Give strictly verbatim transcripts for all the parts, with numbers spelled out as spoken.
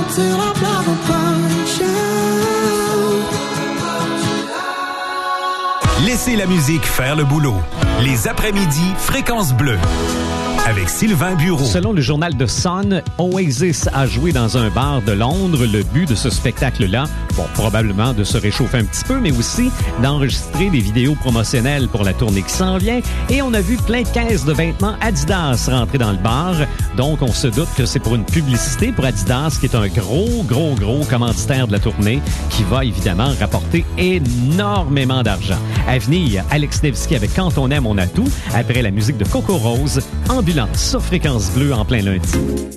till I never punch you. Laissez la musique faire le boulot. Les après-midi, Fréquence Bleue. Avec Sylvain Bureau. Selon le journal The Sun, Oasis a joué dans un bar de Londres. Le but de ce spectacle-là, bon, probablement de se réchauffer un petit peu, mais aussi d'enregistrer des vidéos promotionnelles pour la tournée qui s'en vient. Et on a vu plein de caisses de vêtements Adidas rentrer dans le bar. Donc, on se doute que c'est pour une publicité pour Adidas, qui est un gros, gros, gros commanditaire de la tournée, qui va évidemment rapporter énormément d'argent. À venir, Alex Nevsky avec Quand on aime, on a tout. Après la musique de Coco Rose, Ambulance sur Fréquence Bleue en plein lundi.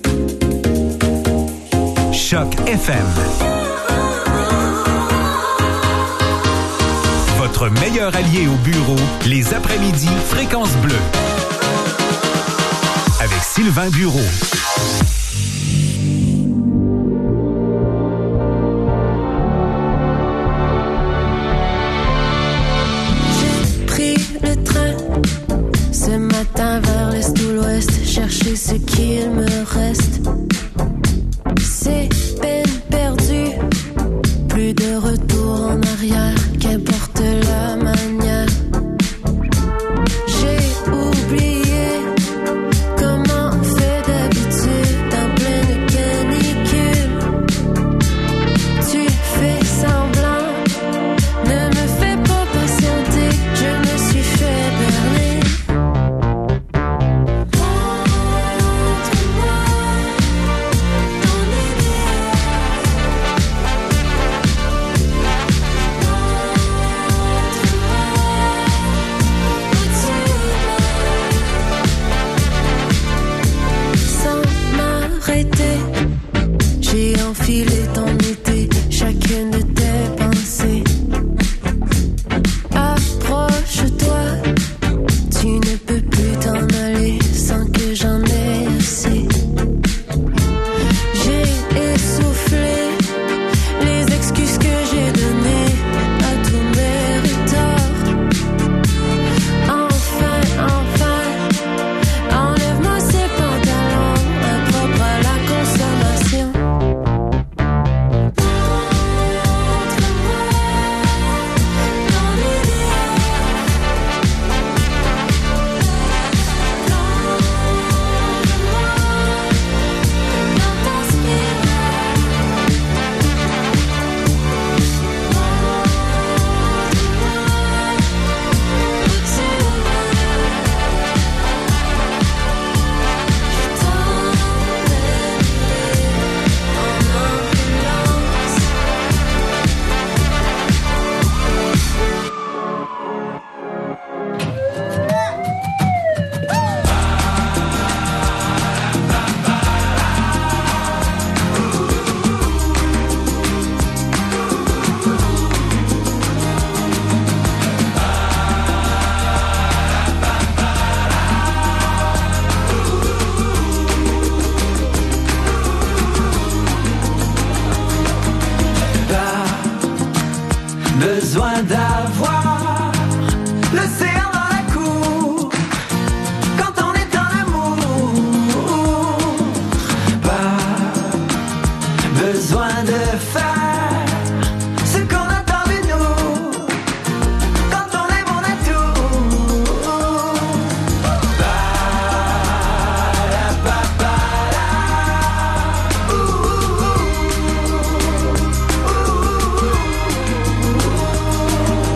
Choc F M. Votre meilleur allié au bureau, les après-midi, Fréquence Bleue. Avec Sylvain Bureau. J'ai pris le train ce matin vers l'est ou l'ouest, chercher ce qu'il me reste. C'est peine perdue, plus de retour en arrière, qu'importe la manière. J'ai oublié comment on fait d'habitude en pleine canicule. Tu fais semblant, ne me fais pas patienter, je me suis fait berner. J'ai enfilé ton été, chacune de tes pensées. Approche-toi, tu ne peux plus t'en aller sans que j'en ai assez. J'ai essoufflé les excuses que j'ai données à tous mes retards. Enfin, enfin, enlève-moi ces pantalons impropres à la consommation. Besoin d'avoir l'océan dans la cour quand on est en amour. Pas besoin de faire ce qu'on attend de nous quand on aime, on a tout. Ba, la, ba, ba, la. Ouh, ouh, ouh. Ouh, ouh, ouh.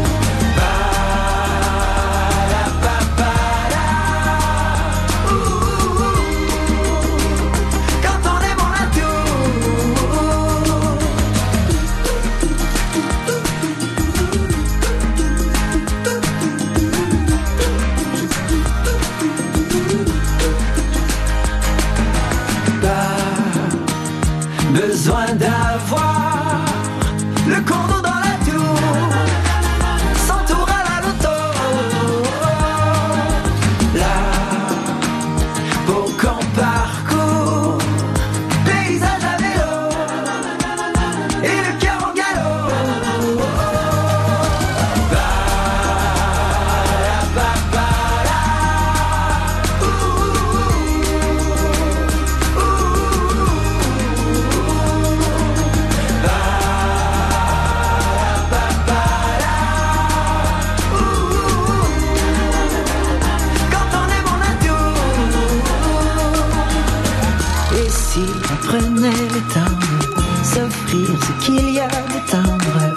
prenait le temps de s'offrir ce qu'il y a de tendre.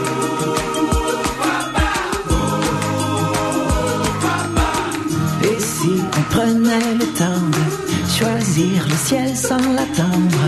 Et si on prenait le temps de choisir le ciel sans l'attendre.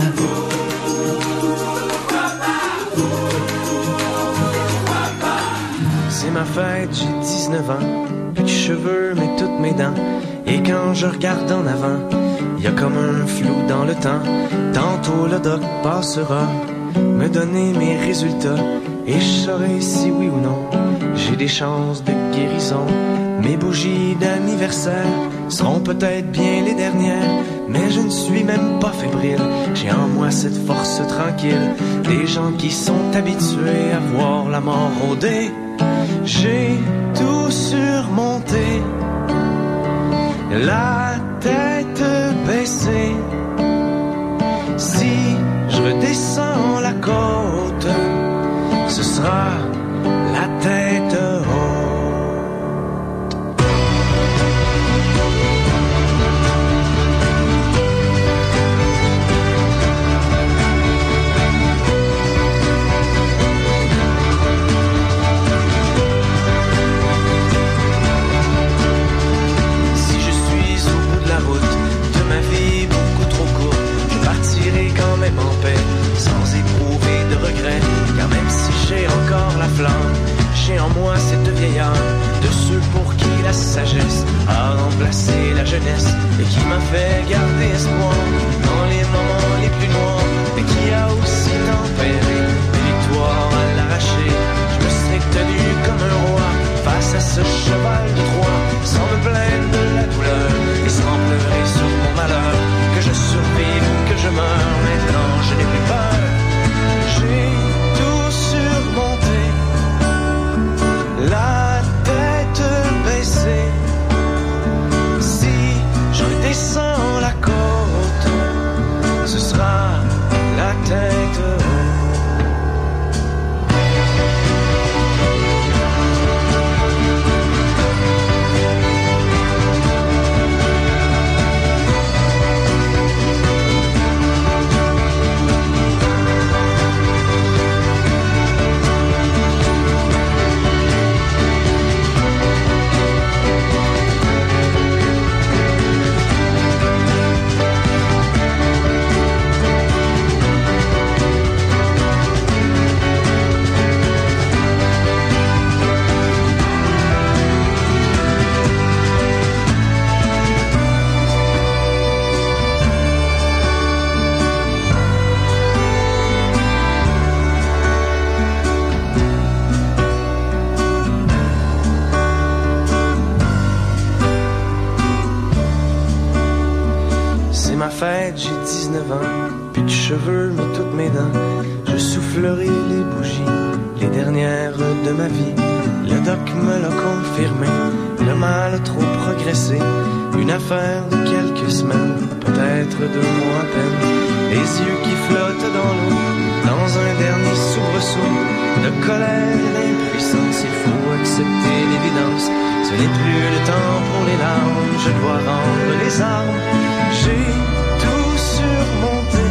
C'est ma fête, j'ai dix-neuf ans, plus de cheveux mais toutes mes dents. Et quand je regarde en avant, y a comme un flou dans le temps. Tantôt le doc passera, me donner mes résultats, et je saurai si oui ou non j'ai des chances de guérison. Mes bougies d'anniversaire seront peut-être bien les dernières, mais je ne suis même pas fébrile. J'ai en moi cette force tranquille des gens qui sont habitués à voir la mort rôder. J'ai tout surmonté, la tête baissée. Si je redescends la côte, ce sera la tête haute. En paix, sans éprouver de regrets, car même si j'ai encore la flamme, j'ai en moi cette vieille âme de ceux pour qui la sagesse a remplacé la jeunesse et qui m'a fait garder espoir dans les moments les plus noirs, et qui a aussi tempéré des victoires à l'arracher. Je me serais tenu comme un roi face à ce cheval de Troie, sans me plaindre de la douleur et sans pleurer sur mon malheur. Que je survive ou que je meure, maintenant je n'ai plus peur. J'ai tout surmonté, la tête baissée. Si je redescends la côte, ce sera la tête haute. Fête, j'ai dix-neuf ans, plus de cheveux mais toutes mes dents. Je soufflerai les bougies, les dernières de ma vie. Le doc me l'a confirmé, le mal a trop progressé. Une affaire de quelques semaines, peut-être deux mois à peine. Les yeux qui flottent dans l'eau, dans un dernier soubresaut de colère et d'impuissance. Il faut accepter l'évidence, ce n'est plus le temps pour les larmes. Je dois rendre les armes, j'ai surmonté,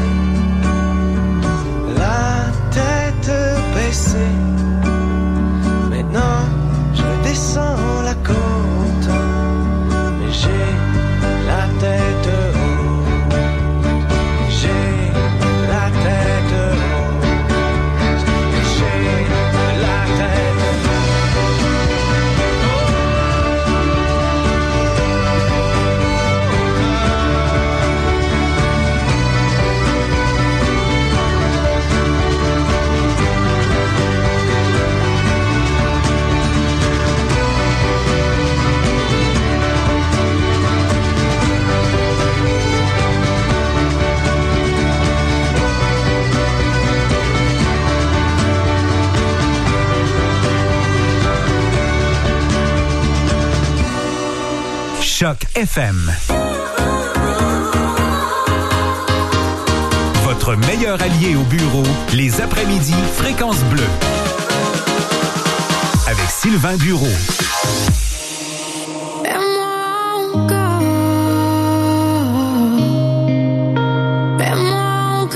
la tête baissée. Maintenant je descends la côte, mais j'ai la tête haute. J'ai la tête haute. J'ai la tête Choc F M. Votre meilleur allié au bureau, les après-midi Fréquence Bleue. Avec Sylvain Bureau. Fais-moi encore, fais-moi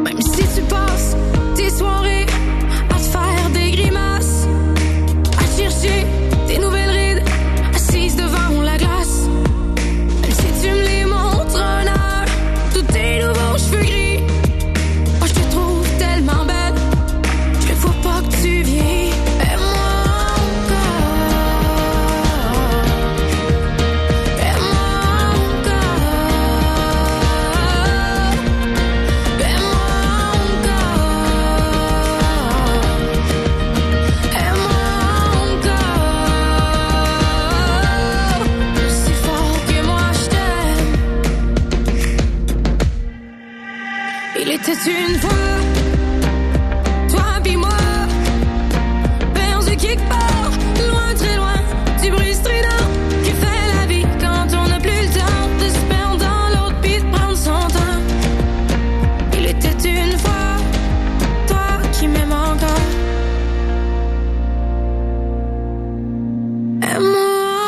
Même si tu passes tes soirées à te faire des grimaces, à chercher tes nouvelles rides, assise devant la glace. Même si tu me les montres un heure, tous tes nouveaux cheveux gris, moi je te trouve tellement belle, je veux pas que tu vieillis. C'est une fois, toi pis moi, perdu quelque part, loin, très loin, du bruit strident qui fait la vie quand on n'a plus le temps de se perdre dans l'autre pis de prendre son temps. Il était une fois, toi qui m'aimes encore. Aime-moi.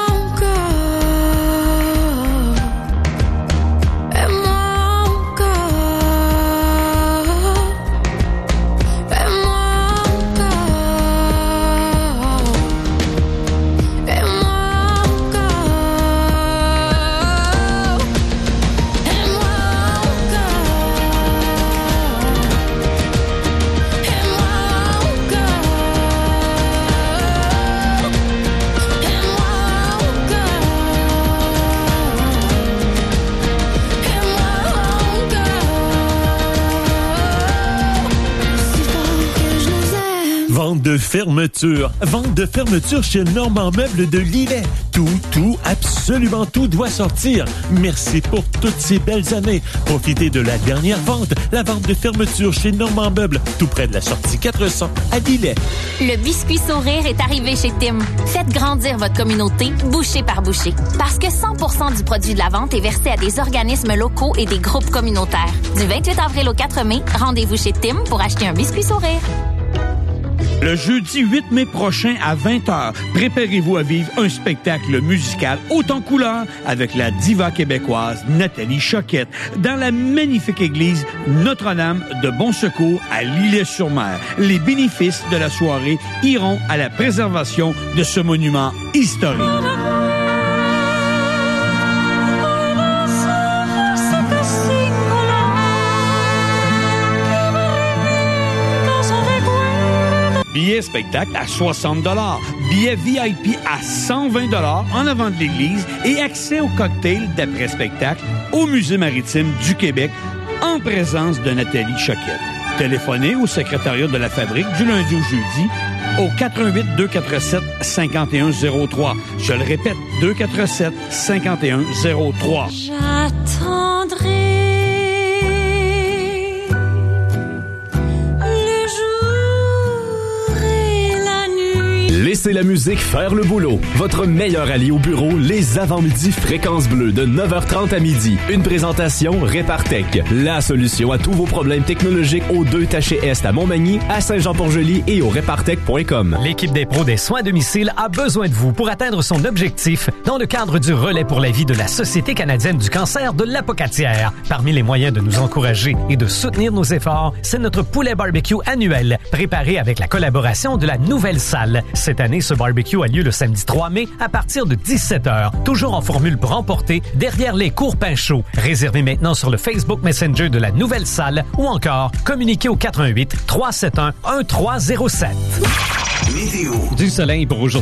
Vente de fermeture. Vente de fermeture chez Normand Meubles de Lillet. Tout, tout, absolument tout doit sortir. Merci pour toutes ces belles années. Profitez de la dernière vente, la vente de fermeture chez Normand Meubles, tout près de la sortie quatre cents à Lillet. Le biscuit sourire est arrivé chez Tim. Faites grandir votre communauté, bouchée par bouchée. Parce que cent pour cent du produit de la vente est versé à des organismes locaux et des groupes communautaires. Du vingt-huit avril au quatre mai, rendez-vous chez Tim pour acheter un biscuit sourire. Le jeudi huit mai prochain à vingt heures, préparez-vous à vivre un spectacle musical haut en couleur avec la diva québécoise Nathalie Choquette dans la magnifique église Notre-Dame de Bon Secours à L'Îlet-sur-Mer. Les bénéfices de la soirée iront à la préservation de ce monument historique. Billets spectacle à soixante dollars, billets V I P à cent vingt dollars en avant de l'église et accès au cocktail d'après-spectacle au Musée maritime du Québec en présence de Nathalie Choquette. Téléphonez au secrétariat de la Fabrique du lundi au jeudi au quatre un huit, deux quatre sept, cinq un zéro trois. Je le répète, deux quatre sept, cinq un zéro trois. J'attendrai Laissez la musique faire le boulot. Votre meilleur allié au bureau, les avant-midi Fréquence Bleue de neuf heures trente à midi. Une présentation Répartec. La solution à tous vos problèmes technologiques aux deux Taché Est à Montmagny, à Saint-Jean-Port-Joli et au répartec point com. L'équipe des pros des soins à domicile a besoin de vous pour atteindre son objectif dans le cadre du relais pour la vie de la Société canadienne du cancer de l'Apocatière. Parmi les moyens de nous encourager et de soutenir nos efforts, c'est notre poulet barbecue annuel, préparé avec la collaboration de la Nouvelle Salle. Cette année, ce barbecue a lieu le samedi trois mai à partir de dix-sept heures, toujours en formule pour emporter derrière les cours pain chauds. Réservez maintenant sur le Facebook Messenger de la Nouvelle Salle ou encore communiquez au quatre un huit, trois sept un, un trois zéro sept. Météo. Du soleil pour aujourd'hui.